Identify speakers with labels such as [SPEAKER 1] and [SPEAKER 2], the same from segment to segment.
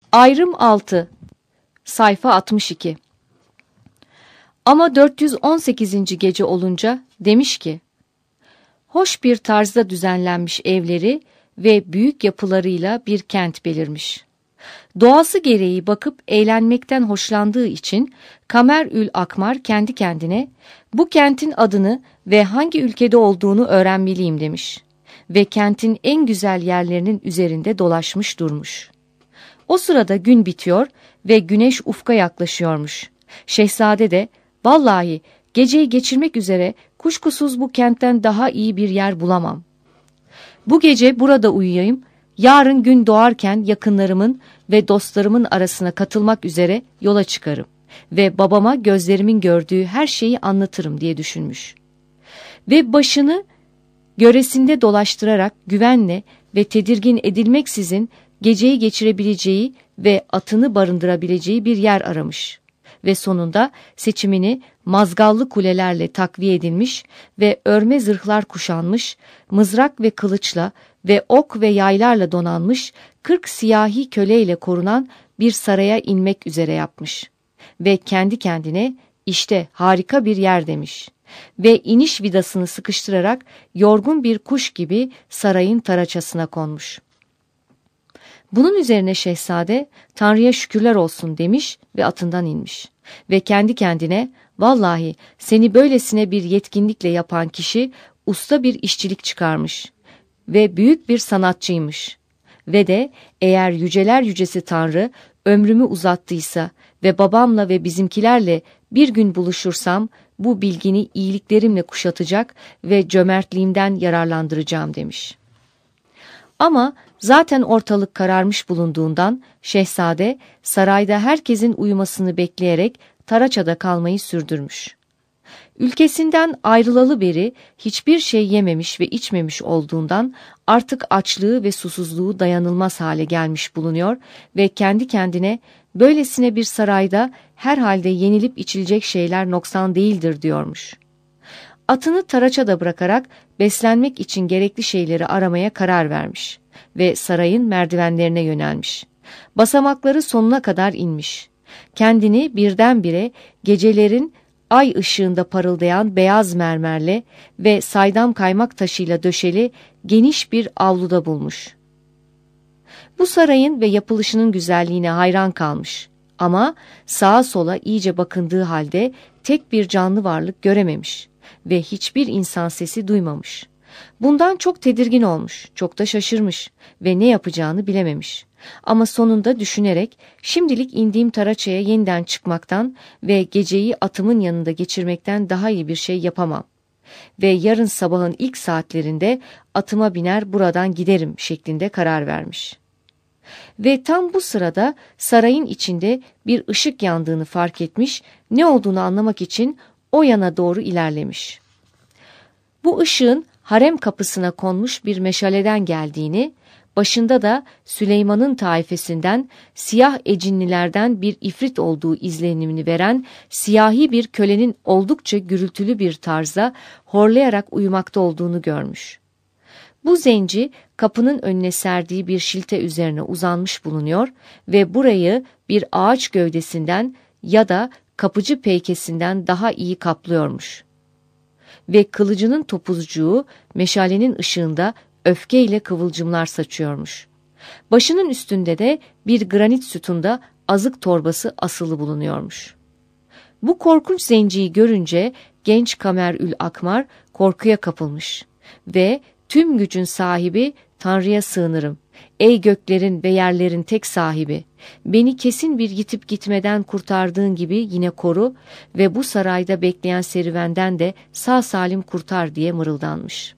[SPEAKER 1] Ayrım 6. Sayfa 62. Ama 418. gece olunca demiş ki, hoş bir tarzda düzenlenmiş evleri ve büyük yapılarıyla bir kent belirmiş. Doğası gereği bakıp eğlenmekten hoşlandığı için Kamerül Akmar kendi kendine bu kentin adını ve hangi ülkede olduğunu öğrenmeliyim demiş. Ve kentin en güzel yerlerinin üzerinde dolaşmış durmuş. O sırada gün bitiyor ve güneş ufka yaklaşıyormuş. Şehzade de, vallahi geceyi geçirmek üzere kuşkusuz bu kentten daha iyi bir yer bulamam. Bu gece burada uyuyayım, yarın gün doğarken yakınlarımın ve dostlarımın arasına katılmak üzere yola çıkarım ve babama gözlerimin gördüğü her şeyi anlatırım diye düşünmüş. Ve başını göresinde dolaştırarak güvenle ve tedirgin edilmeksizin geceyi geçirebileceği ve atını barındırabileceği bir yer aramış. Ve sonunda seçimini mazgallı kulelerle takviye edilmiş ve örme zırhlar kuşanmış, mızrak ve kılıçla ve ok ve yaylarla donanmış 40 siyahi köleyle korunan bir saraya inmek üzere yapmış. Ve kendi kendine işte harika bir yer demiş. Ve iniş vidasını sıkıştırarak yorgun bir kuş gibi sarayın taraçasına konmuş. Bunun üzerine şehzade Tanrı'ya şükürler olsun demiş ve atından inmiş. Ve kendi kendine vallahi seni böylesine bir yetkinlikle yapan kişi usta bir işçilik çıkarmış ve büyük bir sanatçıymış. Ve de eğer yüceler yücesi Tanrı ömrümü uzattıysa ve babamla ve bizimkilerle bir gün buluşursam bu bilgini iyiliklerimle kuşatacak ve cömertliğimden yararlandıracağım demiş. Ama zaten ortalık kararmış bulunduğundan şehzade sarayda herkesin uyumasını bekleyerek Taraça'da kalmayı sürdürmüş. Ülkesinden ayrılalı beri hiçbir şey yememiş ve içmemiş olduğundan artık açlığı ve susuzluğu dayanılmaz hale gelmiş bulunuyor ve kendi kendine böylesine bir sarayda herhalde yenilip içilecek şeyler noksan değildir diyormuş. Atını Taraça'da bırakarak beslenmek için gerekli şeyleri aramaya karar vermiş ve sarayın merdivenlerine yönelmiş. Basamakları sonuna kadar inmiş. Kendini birdenbire gecelerin ay ışığında parıldayan beyaz mermerle ve saydam kaymak taşıyla döşeli geniş bir avluda bulmuş. Bu sarayın ve yapılışının güzelliğine hayran kalmış ama sağa sola iyice bakındığı halde tek bir canlı varlık görememiş ve hiçbir insan sesi duymamış. Bundan çok tedirgin olmuş, çok da şaşırmış ve ne yapacağını bilememiş. Ama sonunda düşünerek şimdilik indiğim Taraça'ya yeniden çıkmaktan ve geceyi atımın yanında geçirmekten daha iyi bir şey yapamam. Ve yarın sabahın ilk saatlerinde atıma biner buradan giderim şeklinde karar vermiş. Ve tam bu sırada sarayın içinde bir ışık yandığını fark etmiş, ne olduğunu anlamak için o yana doğru ilerlemiş. Bu ışığın harem kapısına konmuş bir meşaleden geldiğini, başında da Süleyman'ın taifesinden siyah ecinlilerden bir ifrit olduğu izlenimini veren siyahi bir kölenin oldukça gürültülü bir tarzda horlayarak uyumakta olduğunu görmüş. Bu zenci kapının önüne serdiği bir şilte üzerine uzanmış bulunuyor ve burayı bir ağaç gövdesinden ya da kapıcı peykesinden daha iyi kaplıyormuş. Ve kılıcının topuzcuğu meşalenin ışığında öfkeyle kıvılcımlar saçıyormuş. Başının üstünde de bir granit sütunda azık torbası asılı bulunuyormuş. Bu korkunç zenciyi görünce genç Kamerül Akmar korkuya kapılmış ve tüm gücün sahibi Tanrı'ya sığınırım. Ey göklerin ve yerlerin tek sahibi, beni kesin bir yitip gitmeden kurtardığın gibi yine koru ve bu sarayda bekleyen serüvenden de sağ salim kurtar diye mırıldanmış.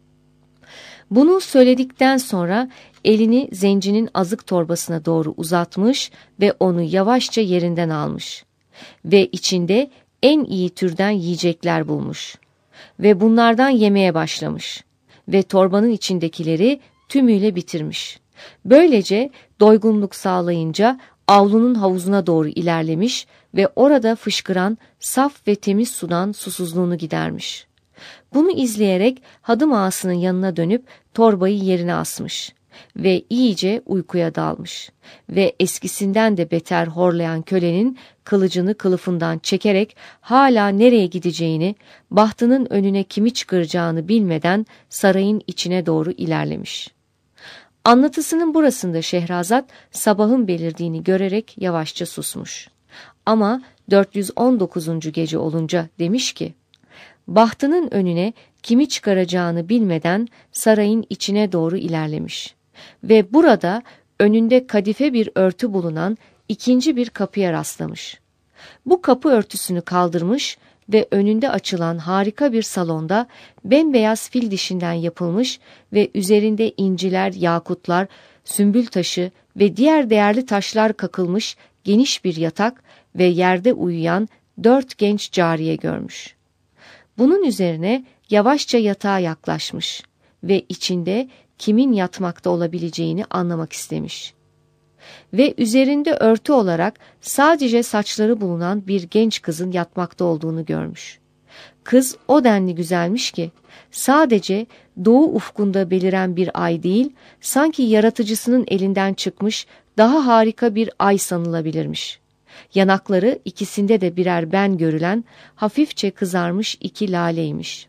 [SPEAKER 1] Bunu söyledikten sonra elini zencinin azık torbasına doğru uzatmış ve onu yavaşça yerinden almış. Ve içinde en iyi türden yiyecekler bulmuş. Ve bunlardan yemeye başlamış. Ve torbanın içindekileri tümüyle bitirmiş. Böylece doygunluk sağlayınca avlunun havuzuna doğru ilerlemiş ve orada fışkıran saf ve temiz sudan susuzluğunu gidermiş. Bunu izleyerek hadım ağasının yanına dönüp torbayı yerine asmış ve iyice uykuya dalmış ve eskisinden de beter horlayan kölenin kılıcını kılıfından çekerek hala nereye gideceğini, bahtının önüne kimi çıkaracağını bilmeden sarayın içine doğru ilerlemiş. Anlatısının burasında Şehrazat sabahın belirdiğini görerek yavaşça susmuş. Ama 419. gece olunca demiş ki, bahtının önüne kimi çıkaracağını bilmeden sarayın içine doğru ilerlemiş ve burada önünde kadife bir örtü bulunan ikinci bir kapıya rastlamış. Bu kapı örtüsünü kaldırmış ve önünde açılan harika bir salonda bembeyaz fil dişinden yapılmış ve üzerinde inciler, yakutlar, sümbül taşı ve diğer değerli taşlar kakılmış geniş bir yatak ve yerde uyuyan 4 genç cariye görmüş. Bunun üzerine yavaşça yatağa yaklaşmış ve içinde kimin yatmakta olabileceğini anlamak istemiş. Ve üzerinde örtü olarak sadece saçları bulunan bir genç kızın yatmakta olduğunu görmüş. Kız o denli güzelmiş ki sadece doğu ufkunda beliren bir ay değil, sanki yaratıcısının elinden çıkmış daha harika bir ay sanılabilirmiş. Yanakları ikisinde de birer ben görülen hafifçe kızarmış iki laleymiş.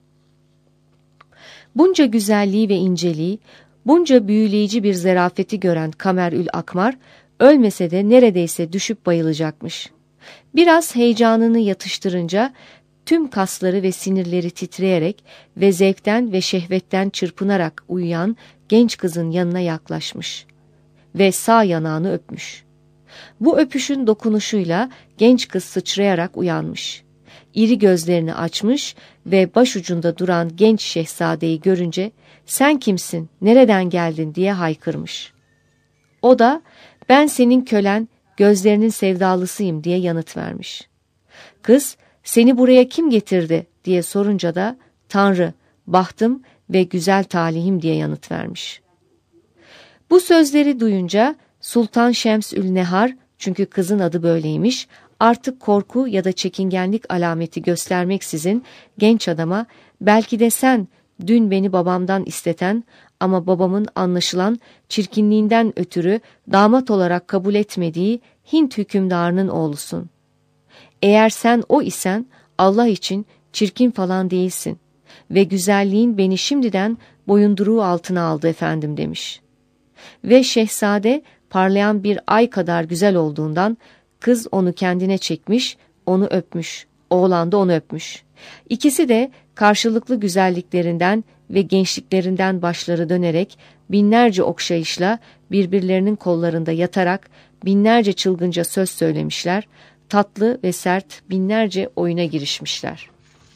[SPEAKER 1] Bunca güzelliği ve inceliği, bunca büyüleyici bir zerafeti gören Kamerül Akmar, ölmese de neredeyse düşüp bayılacakmış. Biraz heyecanını yatıştırınca tüm kasları ve sinirleri titreyerek ve zevkten ve şehvetten çırpınarak uyuyan genç kızın yanına yaklaşmış ve sağ yanağını öpmüş. Bu öpüşün dokunuşuyla genç kız sıçrayarak uyanmış. İri gözlerini açmış ve başucunda duran genç şehzadeyi görünce "Sen kimsin, nereden geldin?" diye haykırmış. O da "Ben senin kölen, gözlerinin sevdalısıyım." diye yanıt vermiş. Kız "Seni buraya kim getirdi?" diye sorunca da "Tanrı, bahtım ve güzel talihim." diye yanıt vermiş. Bu sözleri duyunca Sultan Şems-ül-Nehar, çünkü kızın adı böyleymiş, artık korku ya da çekingenlik alameti göstermeksizin genç adama "Belki de sen dün beni babamdan isteten ama babamın anlaşılan çirkinliğinden ötürü damat olarak kabul etmediği Hint hükümdarının oğlusun. Eğer sen o isen Allah için çirkin falan değilsin ve güzelliğin beni şimdiden boyunduruğu altına aldı efendim." demiş. Ve şehzade parlayan bir ay kadar güzel olduğundan kız onu kendine çekmiş, onu öpmüş, oğlan da onu öpmüş. İkisi de karşılıklı güzelliklerinden ve gençliklerinden başları dönerek binlerce okşayışla birbirlerinin kollarında yatarak binlerce çılgınca söz söylemişler, tatlı ve sert binlerce oyuna girişmişler.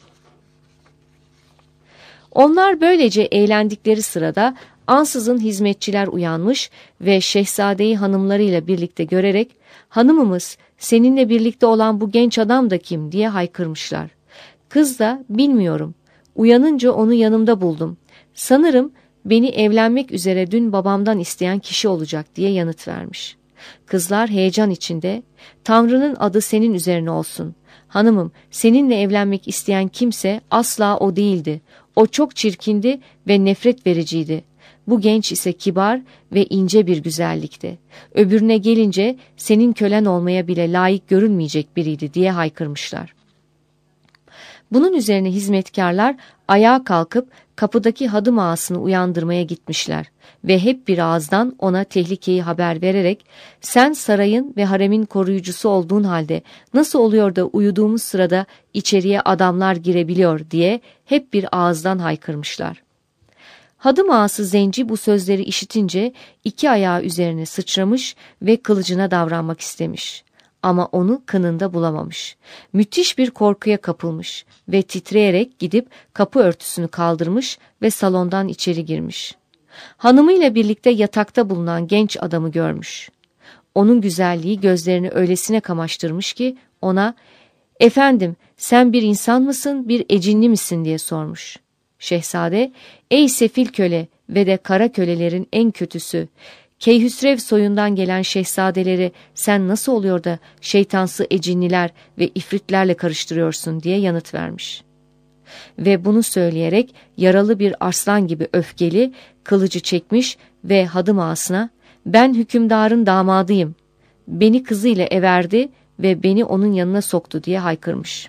[SPEAKER 1] Onlar böylece eğlendikleri sırada ansızın hizmetçiler uyanmış ve şehzadeyi hanımlarıyla birlikte görerek "Hanımımız, seninle birlikte olan bu genç adam da kim?" diye haykırmışlar. Kız da "Bilmiyorum. Uyanınca onu yanımda buldum. Sanırım beni evlenmek üzere dün babamdan isteyen kişi olacak." diye yanıt vermiş. Kızlar heyecan içinde "Tanrı'nın adı senin üzerine olsun. Hanımım, seninle evlenmek isteyen kimse asla o değildi. O çok çirkindi ve nefret vericiydi. Bu genç ise kibar ve ince bir güzellikti. Öbürüne gelince senin kölen olmaya bile layık görülmeyecek biriydi." diye haykırmışlar. Bunun üzerine hizmetkarlar ayağa kalkıp kapıdaki hadım ağasını uyandırmaya gitmişler ve hep bir ağızdan ona tehlikeyi haber vererek "Sen sarayın ve haremin koruyucusu olduğun halde nasıl oluyor da uyuduğumuz sırada içeriye adamlar girebiliyor?" diye hep bir ağızdan haykırmışlar. Hadım ağası Zenci bu sözleri işitince iki ayağı üzerine sıçramış ve kılıcına davranmak istemiş. Ama onu kınında bulamamış. Müthiş bir korkuya kapılmış ve titreyerek gidip kapı örtüsünü kaldırmış ve salondan içeri girmiş. Hanımıyla birlikte yatakta bulunan genç adamı görmüş. Onun güzelliği gözlerini öylesine kamaştırmış ki ona "Efendim, sen bir insan mısın, bir ecinli misin?" diye sormuş. Şehzade, "Ey sefil köle ve de kara kölelerin en kötüsü, Keyhüsrev soyundan gelen şehzadeleri sen nasıl oluyor da şeytansı ecinliler ve ifritlerle karıştırıyorsun?" diye yanıt vermiş. Ve bunu söyleyerek yaralı bir arslan gibi öfkeli, kılıcı çekmiş ve hadım ağasına, "Ben hükümdarın damadıyım. Beni kızıyla everdi ve beni onun yanına soktu" diye haykırmış.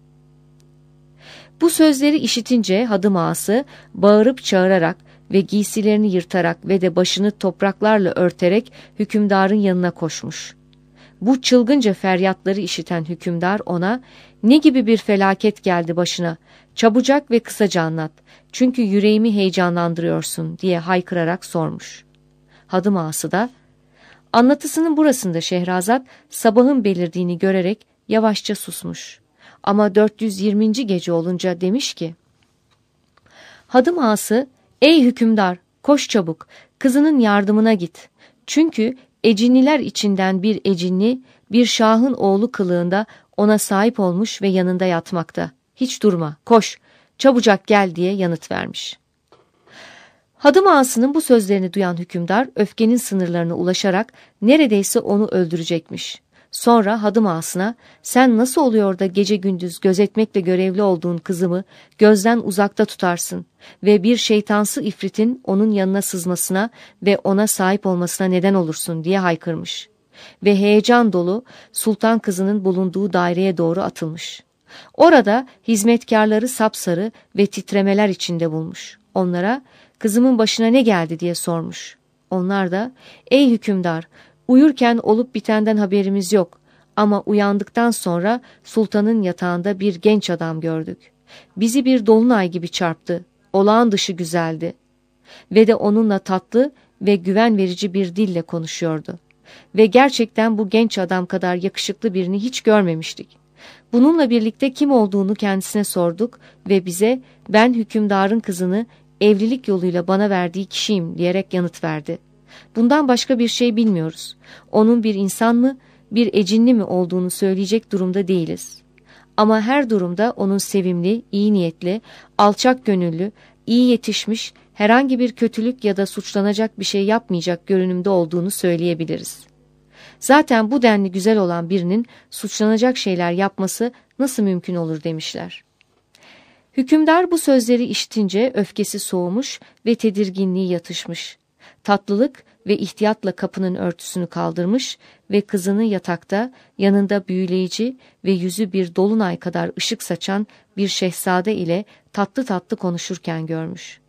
[SPEAKER 1] Bu sözleri işitince hadım ağası bağırıp çağırarak ve giysilerini yırtarak ve de başını topraklarla örterek hükümdarın yanına koşmuş. Bu çılgınca feryatları işiten hükümdar ona, "Ne gibi bir felaket geldi başına? Çabucak ve kısaca anlat. Çünkü yüreğimi heyecanlandırıyorsun" diye haykırarak sormuş. Hadım ağası da, anlatısının burasında Şehrazat sabahın belirdiğini görerek yavaşça susmuş. Ama 420. gece olunca demiş ki, hadım ağası, "Ey hükümdar, koş çabuk, kızının yardımına git. Çünkü ecinliler içinden bir ecinli, bir şahın oğlu kılığında ona sahip olmuş ve yanında yatmakta. Hiç durma, koş, çabucak gel" diye yanıt vermiş. Hadım ağasının bu sözlerini duyan hükümdar öfkenin sınırlarına ulaşarak neredeyse onu öldürecekmiş. Sonra hadım ağasına, "Sen nasıl oluyor da gece gündüz gözetmekle görevli olduğun kızımı gözden uzakta tutarsın ve bir şeytansı ifritin onun yanına sızmasına ve ona sahip olmasına neden olursun" diye haykırmış. Ve heyecan dolu sultan kızının bulunduğu daireye doğru atılmış. Orada hizmetkarları sapsarı ve titremeler içinde bulmuş. Onlara, "Kızımın başına ne geldi?" diye sormuş. Onlar da, "Ey hükümdar, uyurken olup bitenden haberimiz yok ama uyandıktan sonra sultanın yatağında bir genç adam gördük. Bizi bir dolunay gibi çarptı, olağan dışı güzeldi ve de onunla tatlı ve güven verici bir dille konuşuyordu. Ve gerçekten bu genç adam kadar yakışıklı birini hiç görmemiştik. Bununla birlikte kim olduğunu kendisine sorduk ve bize, 'Ben hükümdarın kızını evlilik yoluyla bana verdiği kişiyim' diyerek yanıt verdi. Bundan başka bir şey bilmiyoruz. Onun bir insan mı, bir ecinli mi olduğunu söyleyecek durumda değiliz. Ama her durumda onun sevimli, iyi niyetli, alçak gönüllü, iyi yetişmiş, herhangi bir kötülük ya da suçlanacak bir şey yapmayacak görünümde olduğunu söyleyebiliriz. Zaten bu denli güzel olan birinin suçlanacak şeyler yapması nasıl mümkün olur" demişler. Hükümdar bu sözleri işitince öfkesi soğumuş ve tedirginliği yatışmış. Tatlılık ve ihtiyatla kapının örtüsünü kaldırmış ve kızını yatakta, yanında büyüleyici ve yüzü bir dolunay kadar ışık saçan bir şehzade ile tatlı tatlı konuşurken görmüş.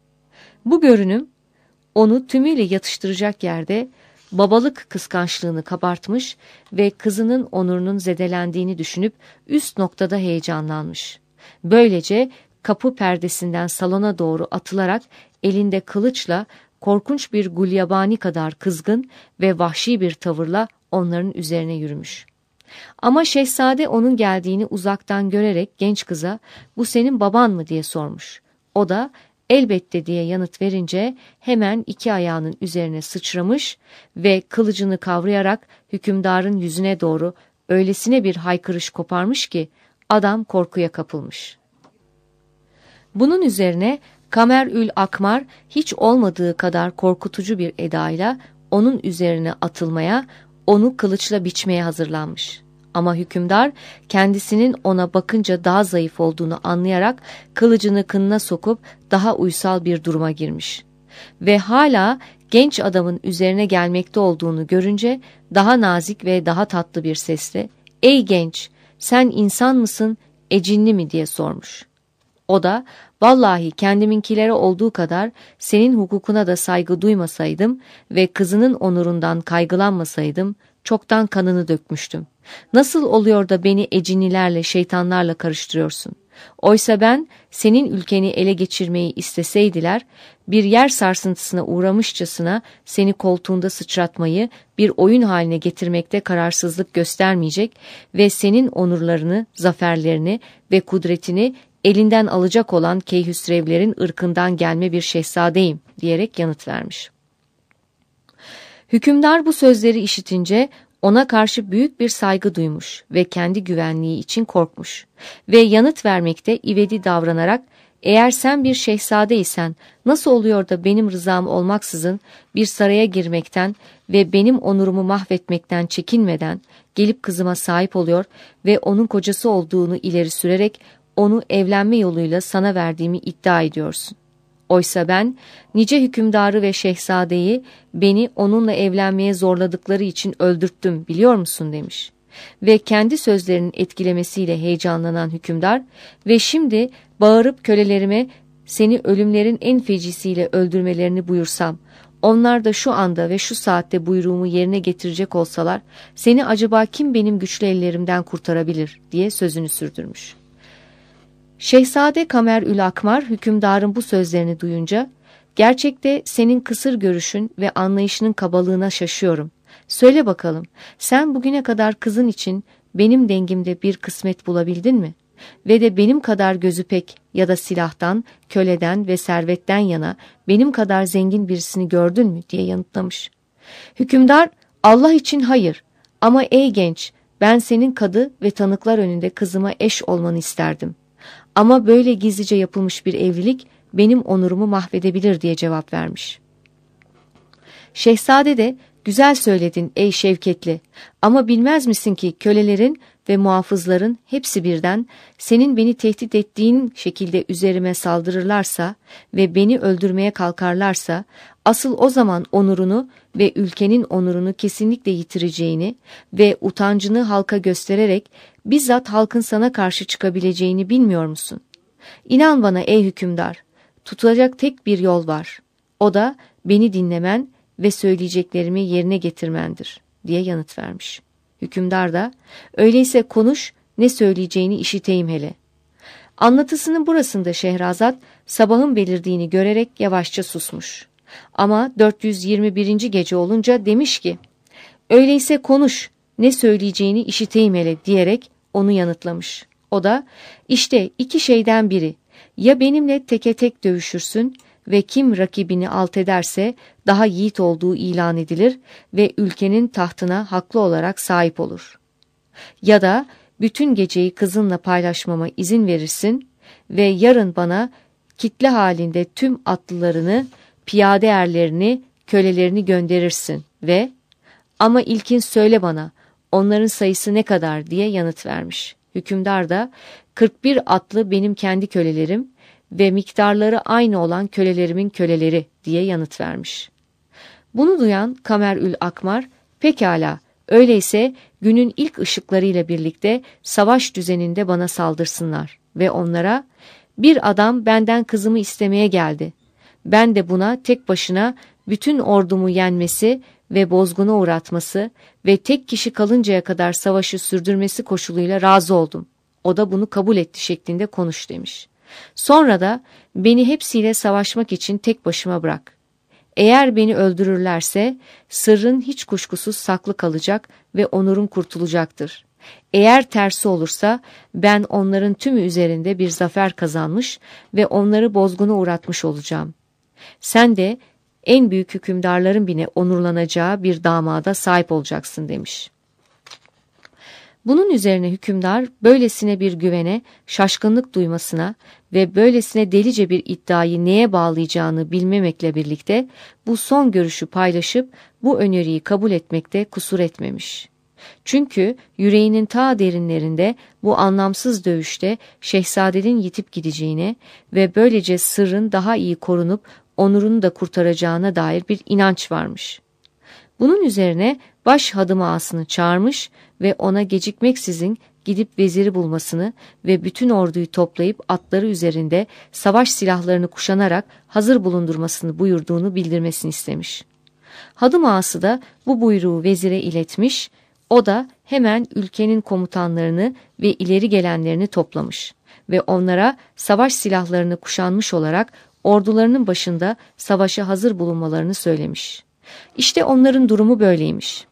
[SPEAKER 1] Bu görünüm onu tümüyle yatıştıracak yerde babalık kıskançlığını kabartmış ve kızının onurunun zedelendiğini düşünüp üst noktada heyecanlanmış. Böylece kapı perdesinden salona doğru atılarak elinde kılıçla korkunç bir gulyabani kadar kızgın ve vahşi bir tavırla onların üzerine yürümüş. Ama şehzade onun geldiğini uzaktan görerek genç kıza, "Bu senin baban mı?" diye sormuş. O da, "Elbette" diye yanıt verince hemen iki ayağının üzerine sıçramış ve kılıcını kavrayarak hükümdarın yüzüne doğru öylesine bir haykırış koparmış ki adam korkuya kapılmış. Bunun üzerine Kamerül Akmar hiç olmadığı kadar korkutucu bir edayla onun üzerine atılmaya, onu kılıçla biçmeye hazırlanmış. Ama hükümdar kendisinin ona bakınca daha zayıf olduğunu anlayarak kılıcını kınına sokup daha uysal bir duruma girmiş. Ve hala genç adamın üzerine gelmekte olduğunu görünce daha nazik ve daha tatlı bir sesle, "Ey genç, sen insan mısın, ecinli mi?" diye sormuş. O da, "Vallahi kendiminkilere olduğu kadar senin hukukuna da saygı duymasaydım ve kızının onurundan kaygılanmasaydım çoktan kanını dökmüştüm. Nasıl oluyor da beni ecinlilerle, şeytanlarla karıştırıyorsun? Oysa ben senin ülkeni ele geçirmeyi isteseydiler, bir yer sarsıntısına uğramışçasına seni koltuğunda sıçratmayı bir oyun haline getirmekte kararsızlık göstermeyecek ve senin onurlarını, zaferlerini ve kudretini elinden alacak olan Keyhüsrevlerin ırkından gelme bir şehzadeyim" diyerek yanıt vermiş. Hükümdar bu sözleri işitince ona karşı büyük bir saygı duymuş ve kendi güvenliği için korkmuş ve yanıt vermekte ivedi davranarak, "Eğer sen bir şehzadeysen nasıl oluyor da benim rızam olmaksızın bir saraya girmekten ve benim onurumu mahvetmekten çekinmeden gelip kızıma sahip oluyor ve onun kocası olduğunu ileri sürerek onu evlenme yoluyla sana verdiğimi iddia ediyorsun?" Oysa ben nice hükümdarı ve şehzadeyi beni onunla evlenmeye zorladıkları için öldürttüm biliyor musun demiş. Ve kendi sözlerinin etkilemesiyle heyecanlanan hükümdar ve şimdi bağırıp kölelerime seni ölümlerin en fecisiyle öldürmelerini buyursam, onlar da şu anda ve şu saatte buyruğumu yerine getirecek olsalar, seni acaba kim benim güçlü ellerimden kurtarabilir diye sözünü sürdürmüş. Şehzade Kamerül Akmar hükümdarın bu sözlerini duyunca, gerçekte senin kısır görüşün ve anlayışının kabalığına şaşıyorum. Söyle bakalım, sen bugüne kadar kızın için benim dengimde bir kısmet bulabildin mi? Ve de benim kadar gözü pek ya da silahtan, köleden ve servetten yana benim kadar zengin birisini gördün mü diye yanıtlamış. Hükümdar, Allah için hayır ama ey genç, ben senin kadı ve tanıklar önünde kızıma eş olmanı isterdim. Ama böyle gizlice yapılmış bir evlilik benim onurumu mahvedebilir diye cevap vermiş. Şehzade de, güzel söyledin ey şevketli, ama bilmez misin ki kölelerin ve muhafızların hepsi birden senin beni tehdit ettiğin şekilde üzerime saldırırlarsa ve beni öldürmeye kalkarlarsa, asıl o zaman onurunu ve ülkenin onurunu kesinlikle yitireceğini ve utancını halka göstererek bizzat halkın sana karşı çıkabileceğini bilmiyor musun? İnan bana ey hükümdar, tutulacak tek bir yol var. O da beni dinlemen ve söyleyeceklerimi yerine getirmendir diye yanıt vermiş. Hükümdar da, öyleyse konuş, ne söyleyeceğini işiteyim hele. Anlatısının burasında Şehrazat sabahın belirdiğini görerek yavaşça susmuş. Ama 421. gece olunca demiş ki, öyleyse konuş, ne söyleyeceğini işiteyim hele diyerek onu yanıtlamış. O da, işte iki şeyden biri, ya benimle teke tek dövüşürsün ve kim rakibini alt ederse daha yiğit olduğu ilan edilir ve ülkenin tahtına haklı olarak sahip olur. Ya da bütün geceyi kızınla paylaşmama izin verirsin ve yarın bana kitle halinde tüm atlılarını, piyade erlerini, kölelerini gönderirsin ve ama ilkin söyle bana onların sayısı ne kadar diye yanıt vermiş. Hükümdar da 41 atlı benim kendi kölelerim ve miktarları aynı olan kölelerimin köleleri diye yanıt vermiş. Bunu duyan Kamerül Akmar, pekala öyleyse günün ilk ışıklarıyla birlikte savaş düzeninde bana saldırsınlar ve onlara bir adam benden kızımı istemeye geldi. Ben de buna tek başına bütün ordumu yenmesi ve bozguna uğratması ve tek kişi kalıncaya kadar savaşı sürdürmesi koşuluyla razı oldum. O da bunu kabul etti şeklinde konuş demiş. Sonra da beni hepsiyle savaşmak için tek başıma bırak. Eğer beni öldürürlerse sırrın hiç kuşkusuz saklı kalacak ve onurum kurtulacaktır. Eğer tersi olursa ben onların tümü üzerinde bir zafer kazanmış ve onları bozguna uğratmış olacağım. Sen de en büyük hükümdarların bile onurlanacağı bir damada sahip olacaksın demiş. Bunun üzerine hükümdar böylesine bir güvene, şaşkınlık duymasına ve böylesine delice bir iddiayı neye bağlayacağını bilmemekle birlikte bu son görüşü paylaşıp bu öneriyi kabul etmekte kusur etmemiş. Çünkü yüreğinin ta derinlerinde bu anlamsız dövüşte şehzadenin yitip gideceğine ve böylece sırrın daha iyi korunup onurunu da kurtaracağına dair bir inanç varmış. Bunun üzerine baş hadım ağasını çağırmış ve ona gecikmeksizin gidip veziri bulmasını ve bütün orduyu toplayıp atları üzerinde savaş silahlarını kuşanarak hazır bulundurmasını buyurduğunu bildirmesini istemiş. Hadım ağası da bu buyruğu vezire iletmiş, o da hemen ülkenin komutanlarını ve ileri gelenlerini toplamış ve onlara savaş silahlarını kuşanmış olarak ordularının başında savaşa hazır bulunmalarını söylemiş. İşte onların durumu böyleymiş.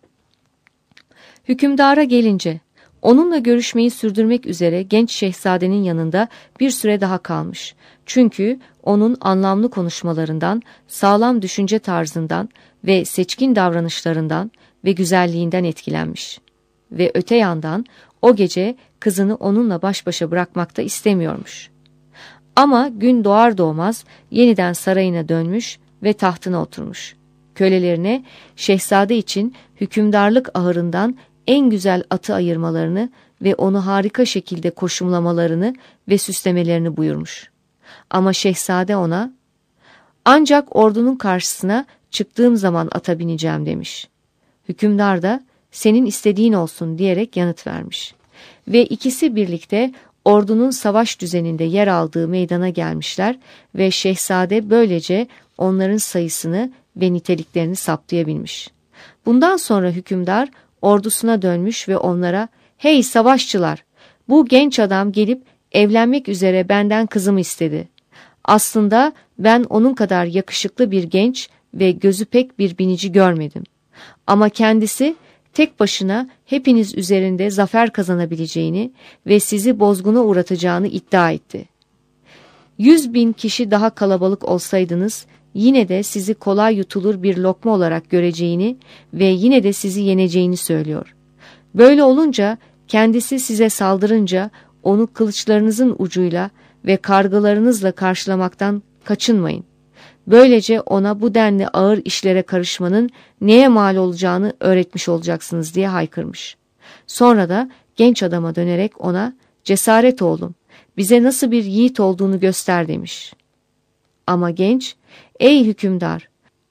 [SPEAKER 1] Hükümdara gelince, onunla görüşmeyi sürdürmek üzere genç şehzadenin yanında bir süre daha kalmış. Çünkü onun anlamlı konuşmalarından, sağlam düşünce tarzından ve seçkin davranışlarından ve güzelliğinden etkilenmiş. Ve öte yandan o gece kızını onunla baş başa bırakmakta istemiyormuş. Ama gün doğar doğmaz yeniden sarayına dönmüş ve tahtına oturmuş. Kölelerine şehzade için hükümdarlık ahırından en güzel atı ayırmalarını ve onu harika şekilde koşumlamalarını ve süslemelerini buyurmuş. Ama şehzade ona, Ancak ordunun karşısına çıktığım zaman ata bineceğim demiş. Hükümdar da senin istediğin olsun diyerek yanıt vermiş. Ve ikisi birlikte ordunun savaş düzeninde yer aldığı meydana gelmişler ve şehzade böylece onların sayısını ve niteliklerini saptayabilmiş. Bundan sonra hükümdar ordusuna dönmüş ve onlara "Hey savaşçılar! Bu genç adam gelip evlenmek üzere benden kızımı istedi. Aslında ben onun kadar yakışıklı bir genç ve gözü pek bir binici görmedim. Ama kendisi tek başına hepiniz üzerinde zafer kazanabileceğini ve sizi bozguna uğratacağını iddia etti. 100.000 kişi daha kalabalık olsaydınız yine de sizi kolay yutulur bir lokma olarak göreceğini ve yine de sizi yeneceğini söylüyor. Böyle olunca kendisi size saldırınca onu kılıçlarınızın ucuyla ve kargılarınızla karşılamaktan kaçınmayın. Böylece ona bu denli ağır işlere karışmanın neye mal olacağını öğretmiş olacaksınız" diye haykırmış. Sonra da genç adama dönerek ona "Cesaret oğlum, bize nasıl bir yiğit olduğunu göster" demiş. Ama genç, "Ey hükümdar,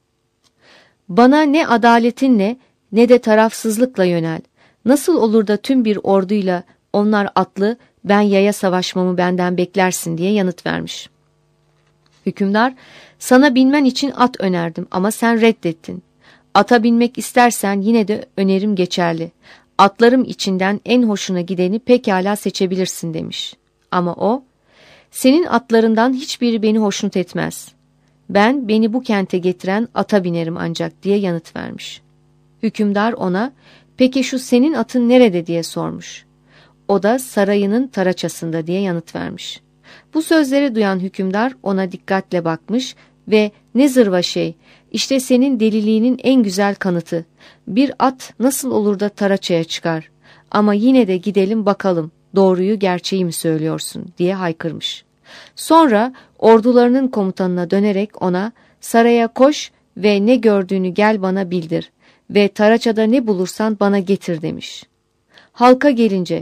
[SPEAKER 1] bana ne adaletinle ne de tarafsızlıkla yönel. Nasıl olur da tüm bir orduyla onlar atlı, ben yaya savaşmamı benden beklersin" diye yanıt vermiş. Hükümdar, "Sana binmen için at önerdim ama sen reddettin. Ata binmek istersen yine de önerim geçerli. Atlarım içinden en hoşuna gideni pekala seçebilirsin" demiş. Ama o, "Senin atlarından hiçbiri beni hoşnut etmez. Beni bu kente getiren ata binerim ancak" diye yanıt vermiş. Hükümdar ona, "Peki şu senin atın nerede?" diye sormuş. O da sarayının taraçasında diye yanıt vermiş. Bu sözleri duyan hükümdar ona dikkatle bakmış ve "Ne zırva şey, işte senin deliliğinin en güzel kanıtı. Bir at nasıl olur da taraçaya çıkar? Ama yine de gidelim bakalım, doğruyu gerçeği mi söylüyorsun?" diye haykırmış. Sonra ordularının komutanına dönerek ona "Saraya koş ve ne gördüğünü gel bana bildir ve taraçada ne bulursan bana getir" demiş. Halka gelince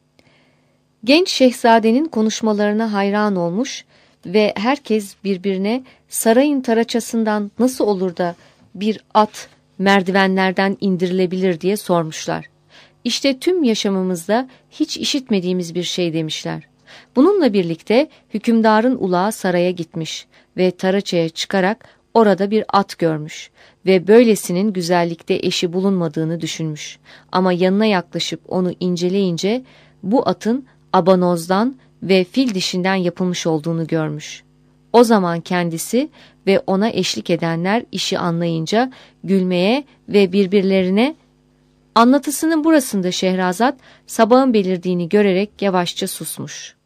[SPEAKER 1] genç şehzadenin konuşmalarına hayran olmuş ve herkes birbirine sarayın taraçasından nasıl olur da bir at merdivenlerden indirilebilir diye sormuşlar. "İşte tüm yaşamımızda hiç işitmediğimiz bir şey" demişler. Bununla birlikte hükümdarın ulağı saraya gitmiş ve taraçaya çıkarak orada bir at görmüş ve böylesinin güzellikte eşi bulunmadığını düşünmüş. Ama yanına yaklaşıp onu inceleyince bu atın abanozdan ve fil dişinden yapılmış olduğunu görmüş. O zaman kendisi ve ona eşlik edenler işi anlayınca gülmeye ve birbirlerine "Anlatısının burasında Şehrazat," sabahın belirdiğini görerek yavaşça susmuş.